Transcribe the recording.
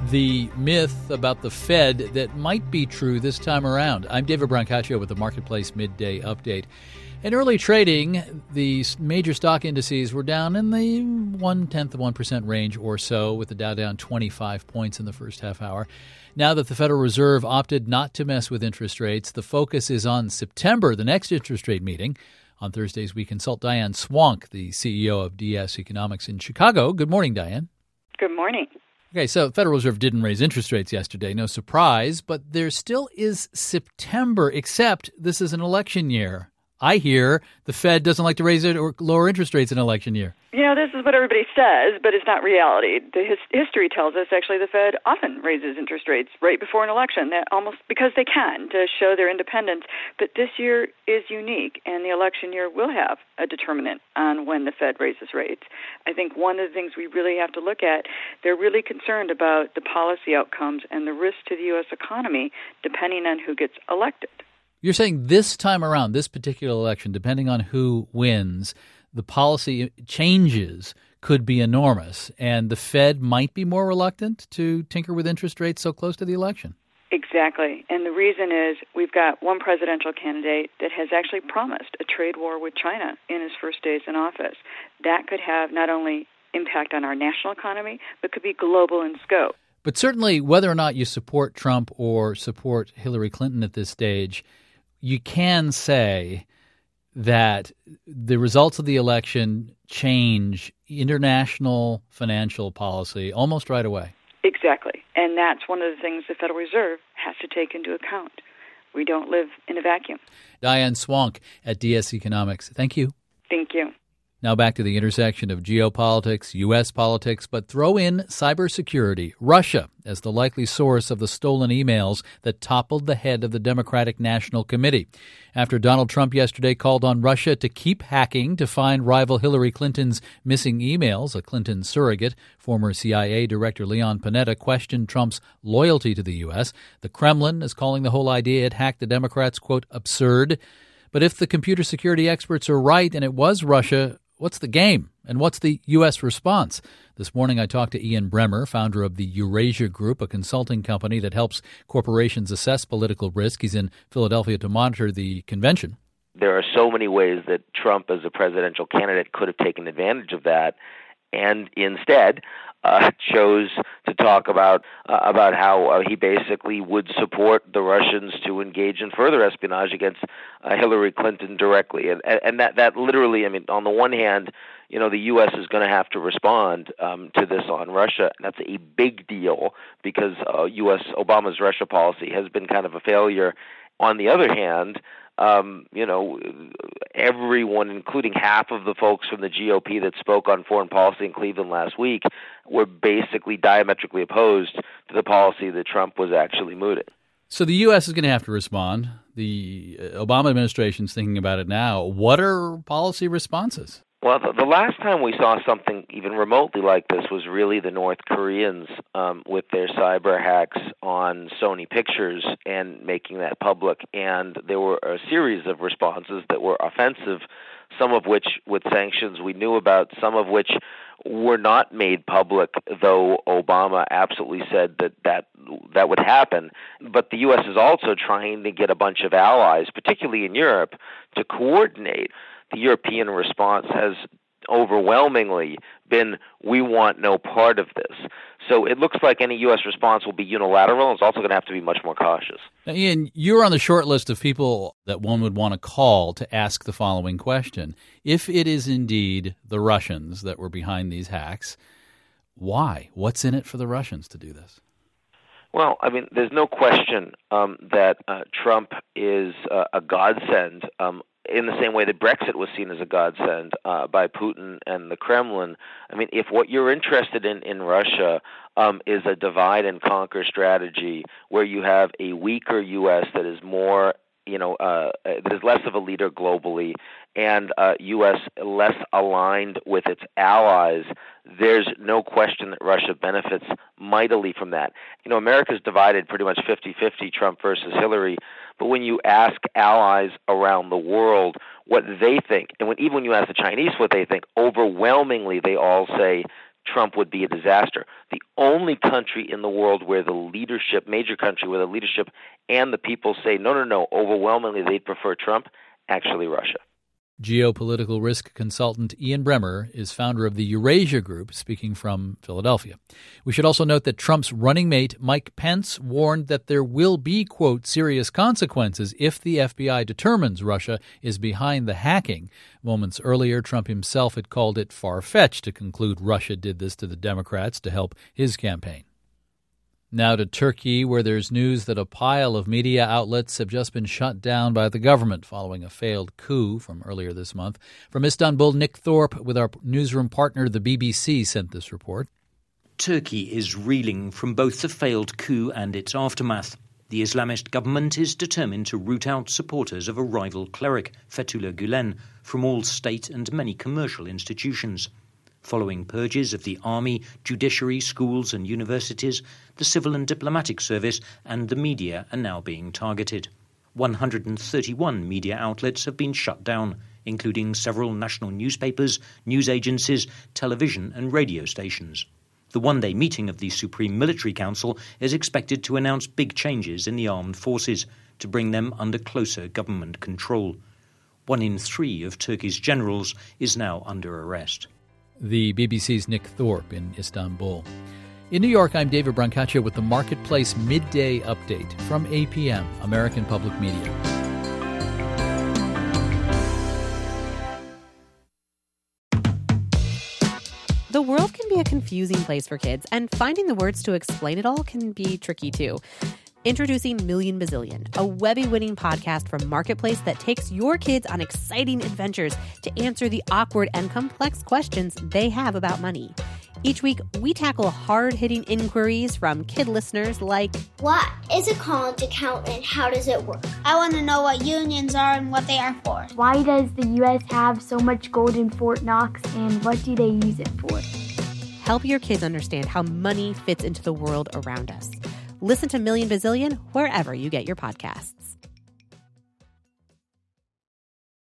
the myth about the Fed that might be true this time around. I'm David Brancaccio with the Marketplace Midday Update. In early trading, the major stock indices were down in the 0.1% range or so, with the Dow down 25 points in the first half hour. Now that the Federal Reserve opted not to mess with interest rates, the focus is on September, the next interest rate meeting. On Thursdays, we consult Diane Swonk, the CEO of DS Economics in Chicago. Good morning, Diane. Good morning. Okay, so the Federal Reserve didn't raise interest rates yesterday, no surprise, but there still is September, except this is an election year. I hear the Fed doesn't like to raise it or lower interest rates in an election year. You know, this is what everybody says, but it's not reality. The history tells us, actually, the Fed often raises interest rates right before an election, that almost because they can, to show their independence. But this year is unique, and the election year will have a determinant on when the Fed raises rates. I think one of the things we really have to look at, they're really concerned about the policy outcomes and the risk to the U.S. economy, depending on who gets elected. You're saying this time around, this particular election, depending on who wins, the policy changes could be enormous, and the Fed might be more reluctant to tinker with interest rates so close to the election. Exactly. And the reason is we've got one presidential candidate that has actually promised a trade war with China in his first days in office. That could have not only impact on our national economy, but could be global in scope. But certainly, whether or not you support Trump or support Hillary Clinton at this stage, you can say that the results of the election change international financial policy almost right away. Exactly. And that's one of the things the Federal Reserve has to take into account. We don't live in a vacuum. Diane Swonk at DS Economics. Thank you. Thank you. Now back to the intersection of geopolitics, U.S. politics, but throw in cybersecurity. Russia as the likely source of the stolen emails that toppled the head of the Democratic National Committee. After Donald Trump yesterday called on Russia to keep hacking to find rival Hillary Clinton's missing emails, a Clinton surrogate, former CIA Director Leon Panetta questioned Trump's loyalty to the U.S. The Kremlin is calling the whole idea it hacked the Democrats, quote, absurd. But if the computer security experts are right and it was Russia, what's the game, and what's the U.S. response? This morning I talked to Ian Bremmer, founder of the Eurasia Group, a consulting company that helps corporations assess political risk. He's in Philadelphia to monitor the convention. There are so many ways that Trump, as a presidential candidate, could have taken advantage of that, and instead chose to talk about how he basically would support the Russians to engage in further espionage against Hillary Clinton directly, and that literally, I mean, on the one hand, you know, the U.S. is going to have to respond to this on Russia. That's a big deal because Obama's Russia policy has been kind of a failure. On the other hand, everyone, including half of the folks from the GOP that spoke on foreign policy in Cleveland last week, were basically diametrically opposed to the policy that Trump was actually mooting. So the U.S. is going to have to respond. The Obama administration is thinking about it now. What are policy responses? Well, the last time we saw something even remotely like this was really the North Koreans with their cyber hacks on Sony Pictures and making that public. And there were a series of responses that were offensive, some of which with sanctions we knew about, some of which were not made public, though Obama absolutely said that would happen. But the U.S. is also trying to get a bunch of allies, particularly in Europe, to coordinate. The European response has overwhelmingly been, we want no part of this. So it looks like any U.S. response will be unilateral. It's also going to have to be much more cautious. Now, Ian, you're on the short list of people that one would want to call to ask the following question. If it is indeed the Russians that were behind these hacks, why? What's in it for the Russians to do this? Well, I mean, there's no question that Trump is a godsend in the same way that Brexit was seen as a godsend by Putin and the Kremlin. I mean, if what you're interested in Russia is a divide and conquer strategy where you have a weaker U.S. that is more, that is less of a leader globally, and U.S. less aligned with its allies, there's no question that Russia benefits mightily from that. You know, America's divided pretty much 50-50, Trump versus Hillary, but when you ask allies around the world what they think, and even when you ask the Chinese what they think, overwhelmingly they all say Trump would be a disaster. The only country in the world where the leadership, major country where the leadership and the people say, no, overwhelmingly they'd prefer Trump, actually Russia. Geopolitical risk consultant Ian Bremmer is founder of the Eurasia Group, speaking from Philadelphia. We should also note that Trump's running mate, Mike Pence, warned that there will be, quote, serious consequences if the FBI determines Russia is behind the hacking. Moments earlier, Trump himself had called it far-fetched to conclude Russia did this to the Democrats to help his campaign. Now to Turkey, where there's news that a pile of media outlets have just been shut down by the government following a failed coup from earlier this month. From Istanbul, Nick Thorpe with our newsroom partner, the BBC, sent this report. Turkey is reeling from both the failed coup and its aftermath. The Islamist government is determined to root out supporters of a rival cleric, Fethullah Gulen, from all state and many commercial institutions. Following purges of the army, judiciary, schools and universities, the civil and diplomatic service and the media are now being targeted. 131 media outlets have been shut down, including several national newspapers, news agencies, television and radio stations. The one-day meeting of the Supreme Military Council is expected to announce big changes in the armed forces to bring them under closer government control. 1 in 3 of Turkey's generals is now under arrest. The BBC's Nick Thorpe in Istanbul. In New York, I'm David Brancaccio with the Marketplace Midday Update from APM, American Public Media. The world can be a confusing place for kids, and finding the words to explain it all can be tricky too. Introducing Million Bazillion, a Webby-winning podcast from Marketplace that takes your kids on exciting adventures to answer the awkward and complex questions they have about money. Each week, we tackle hard-hitting inquiries from kid listeners like, what is a college account and how does it work? I want to know what unions are and what they are for. Why does the U.S. have so much gold in Fort Knox and what do they use it for? Help your kids understand how money fits into the world around us. Listen to Million Bazillion wherever you get your podcasts.